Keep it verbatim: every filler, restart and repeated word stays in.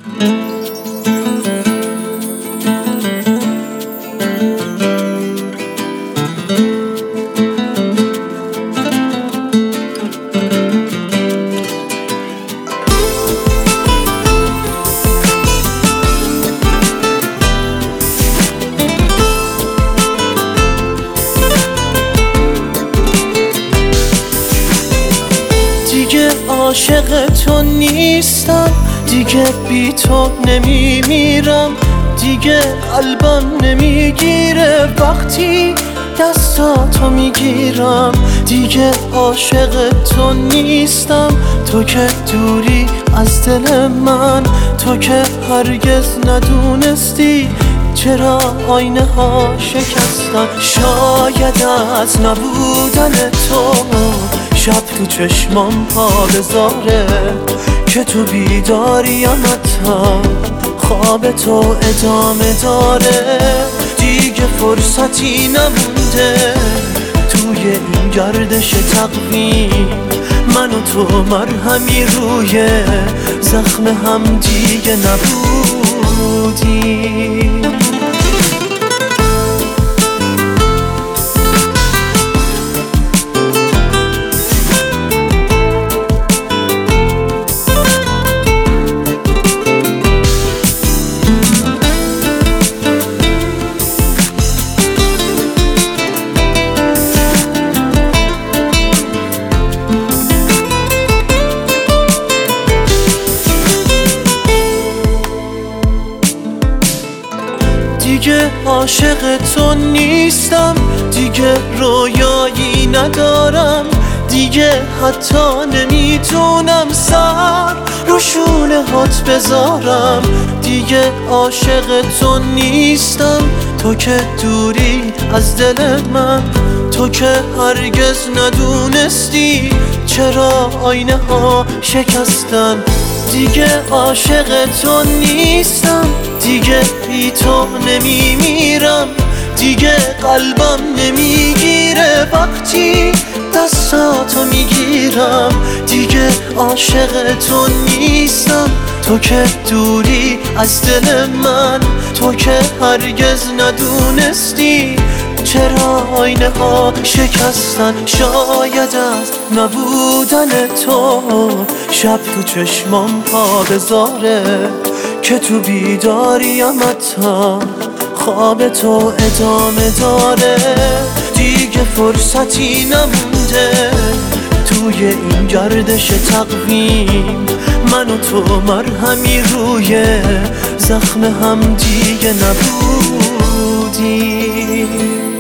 دیگه عاشق تو نیستم، دیگه بی تو نمیمیرم، دیگه قلبم نمیگیره وقتی دستاتو میگیرم. دیگه عاشق تو نیستم، تو که دوری از دل من، تو که هرگز ندونستی چرا آینه ها شکستن. شاید از نبودن تو شب تو چشمام پا بذاره که تو بیداریم حتی خواب تو ادامه داره. دیگه فرصتی نمونده توی این گردش تقویم، من و تو مرهمی روی زخم هم دیگه نبودیم. دیگه عاشق تو نیستم، دیگه رویایی ندارم، دیگه حتی نمیتونم سر رو شونه هات بذارم. دیگه عاشق تو نیستم، تو که دوری از دل من، تو که هرگز ندونستی چرا آینه ها شکستن. دیگه عاشق تو نیستم، دیگه بی تو نمیمیرم، دیگه قلبم نمیگیره وقتی دستاتو میگیرم. دیگه عاشق تو نیستم، تو که دوری از دل من، تو که هرگز ندونستی چرا آینه ها شکستن. شاید از نبودن تو شب تو چشمام پا بذاره که تو بیداریم حتی خواب تو ادامه داره. دیگه فرصتی نمونده توی این گردش تقویم، من و تو مرهمی روی زخم هم دیگه نبودیم.